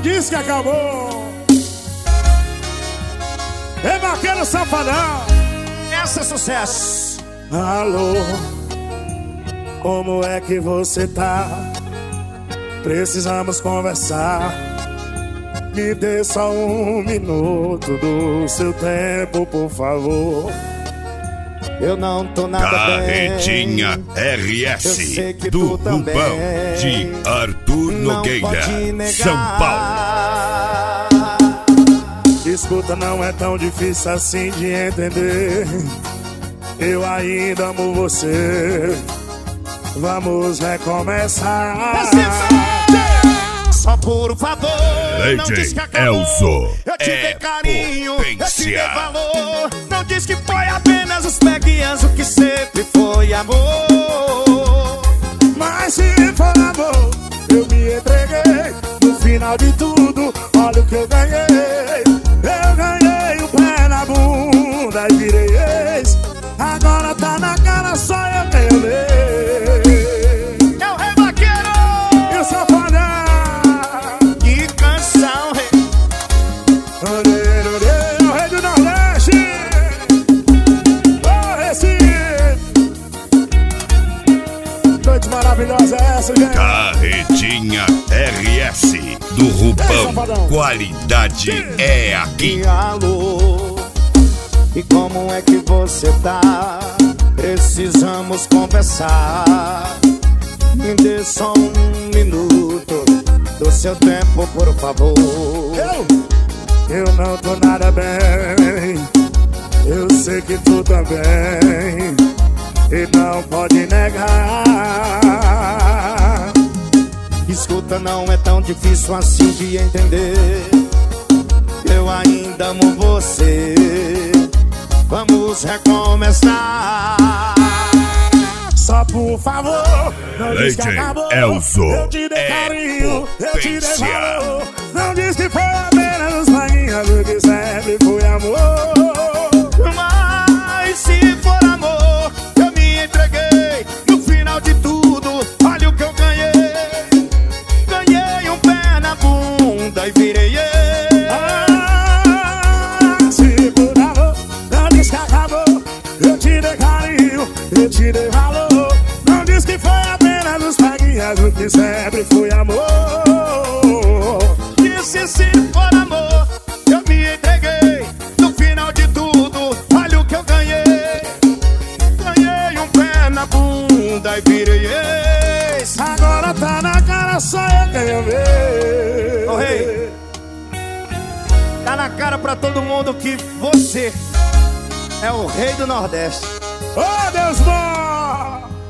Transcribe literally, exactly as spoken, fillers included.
diz que acabou. É vaqueiro safadão. Essa é sucesso. Alô, como é que você tá? Precisamos conversar. Me dê só um minuto do seu tempo, por favor. Eu não tô nada Carretinha bem. R S do do Rubão de Arthur Nogueira, São Paulo. Escuta, não é tão difícil assim de entender. Eu ainda amo você. Vamos recomeçar. Só por favor, não diz que acabou. Elzo Eu te é dei carinho, eu te potência. dei valor. Não diz que foi apenas os peguinhas, o que sempre foi amor. Mas se for amor, eu me entreguei. No final de tudo, olha o que eu ganhei. Eu ganhei o pé na bunda e virei ex. Agora tá na cara, só eu tenho lei. É o Rei Vaqueiro! E o Safadão! Que canção, rei! Orê, orê, o Rei do Nordeste! Ô, Recife! Noite maravilhosa é essa, gente! Carretinha R S do Rubão. Qualidade é aqui. E alô, e como é que você tá? Precisamos conversar. Me dê só um minuto do seu tempo, por favor. Eu, eu não tô nada bem. Eu sei que tu também. E não pode negar. Escuta, não é tão difícil assim de entender. Eu ainda amo você. Vamos recomeçar. Só por favor, não diz que Legend acabou. Elzo Eu te dei é carinho, eu te dei potência. valor. Não diz que foi apenas os maguinhos, o que sempre foi amor. Mas se for amor, eu me entreguei. No final de tudo, olha o que eu ganhei. Ganhei um pé na bunda e virei ex. Ah, se por amor, não diz que acabou. Eu te dei carinho, eu te dei valor. Não diz que foi apenas os maguinhos, o que sempre foi amor. Disse se for amor, eu me entreguei. No final de tudo, olha o que eu ganhei. Ganhei um pé na bunda e virei ex. Agora tá na cara, só eu quero ver. Ô rei, tá na cara pra todo mundo que você é o rei do Nordeste. Oh, Deus bom!